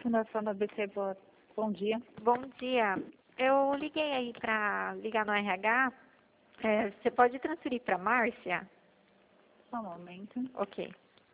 Fundação da ABC, bom dia. Bom dia. Eu liguei aí para ligar no RH. Você pode transferir para Márcia? Só um momento. Ok.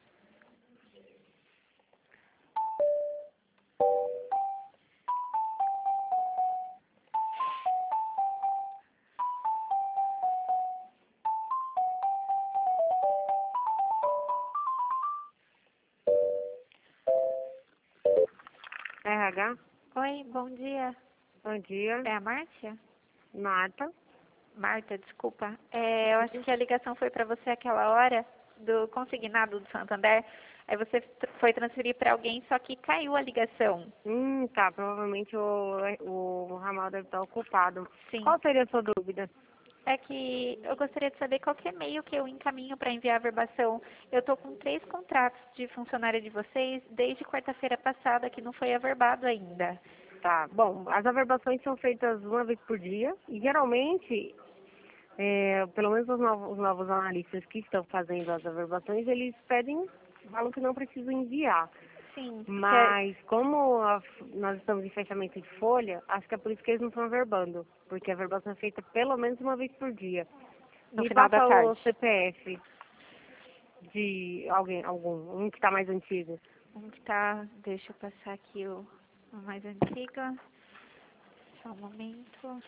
RH, Oi, bom dia. bom dia. É a Márcia? Marta. Marta, desculpa. Eu acho que a ligação foi para você aquela hora do consignado do Santander. Aí você foi transferir para alguém, só que caiu a ligação. Tá, provavelmente o ramal deve estar ocupado. Sim. Qual seria a sua dúvida? É que eu gostaria de saber qual que é e-mail que eu encaminho para enviar a verbação. Eu estou com 3 contratos de funcionária de vocês desde quarta-feira passada, que não foi averbado ainda. Tá, bom, as averbações são feitas uma vez por dia e geralmente, pelo menos os novos analistas que estão fazendo as averbações, eles falam que não precisam enviar. Sim. Mas como nós estamos em fechamento de folha, acho que é por isso que eles não estão averbando, porque a averbação é feita pelo menos uma vez por dia. No Me final da passa o tarde. CPF de um que está mais antigo. Um que tá, deixa eu passar aqui o mais antigo. Só um momento.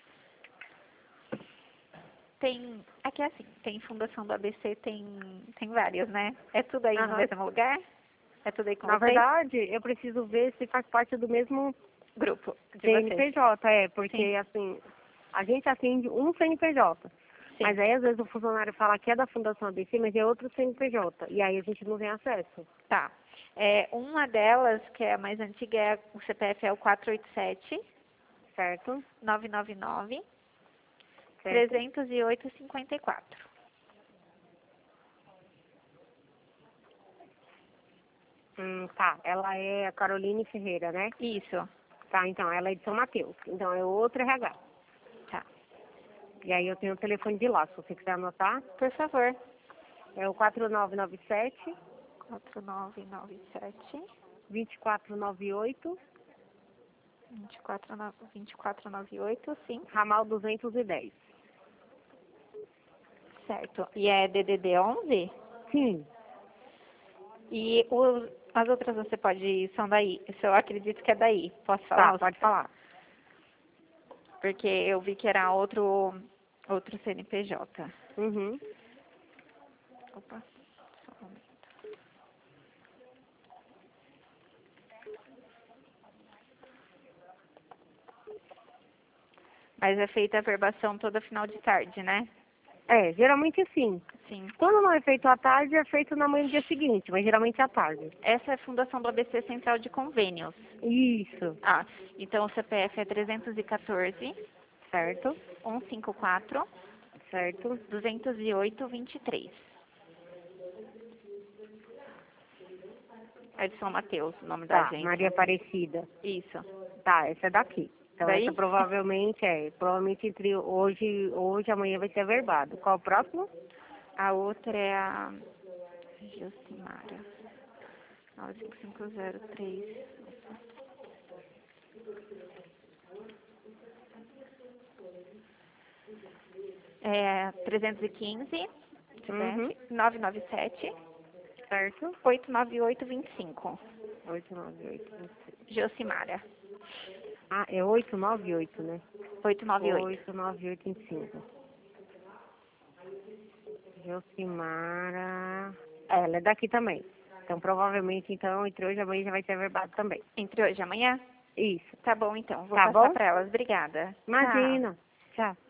Aqui é assim, tem Fundação do ABC, tem várias, né? É tudo aí no Aham. mesmo lugar? É tudo aí com Na vocês? verdade, eu preciso ver se faz parte do mesmo Grupo de vocês. CNPJ, porque Sim. assim, a gente atende um CNPJ. Sim. Mas aí às vezes o funcionário fala que é da Fundação ABC, mas é outro CNPJ. E aí a gente não tem acesso. Tá. Uma delas, que é a mais antiga, o CPF é o 487 Certo? 999 Certo? 308 54. Tá. Ela é a Caroline Ferreira, né? Isso. Tá, então, ela é de São Mateus. Então é outro RH. Tá. E aí eu tenho o telefone de lá, se você quiser anotar. Por favor. É o 4997 4997 2498 2498, sim. ramal 210. Certo. E é DDD 11? Sim. E as outras você são daí. Isso eu acredito que é daí. Posso falar? Tá, pode falar. Porque eu vi que era outro CNPJ. Uhum. Opa. Só um momento. Mas é feita a verbação toda final de tarde, né? Geralmente sim. Sim. Quando não é feito à tarde, é feito na manhã do dia seguinte, mas geralmente à tarde. Essa é a fundação do ABC Central de Convênios. Isso. Então o CPF é 314 Certo? 154 Certo? 208 23. É de São Mateus, o nome da Tá, agência. Maria Aparecida. Isso. Tá, essa é daqui. Então Daí? essa provavelmente entre hoje e amanhã vai ser averbado. Qual o próximo? A outra é a Josimara. 95503. É 315, Uhum. CPF, 997 Certo? 898 25. 898. Josimara. É 898, né? 898. 89825. Josimara. Ela é daqui também. Então, provavelmente, entre hoje e amanhã já vai ser averbado também. Entre hoje e amanhã? Isso. Tá bom, então. Vou Tá passar bom? para elas. Obrigada. Tchau. Imagina. Tchau.